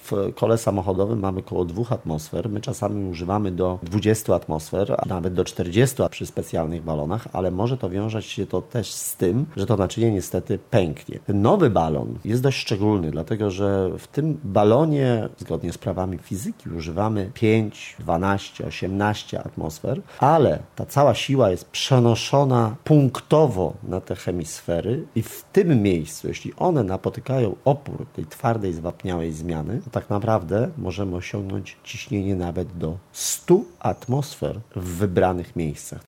w kole samochodowym mamy około 2 atmosfer. My czasami używamy do 20 atmosfer, a nawet do 40 przy specjalnych balonach, ale może to wiązać się to też z tym, że to naczynie niestety pęknie. Ten nowy balon jest dość szczególny, dlatego że w tym balonie, zgodnie z prawami fizyki, używamy 5, 12, 18 atmosfer, ale ta cała siła jest przenoszona punktowo na te hemisfery i w tym miejscu, jeśli one napotykają opór tej twardej, zwapniałej zmiany, to tak naprawdę możemy osiągnąć ciśnienie nawet do 100 atmosfer w wybranych miejscach.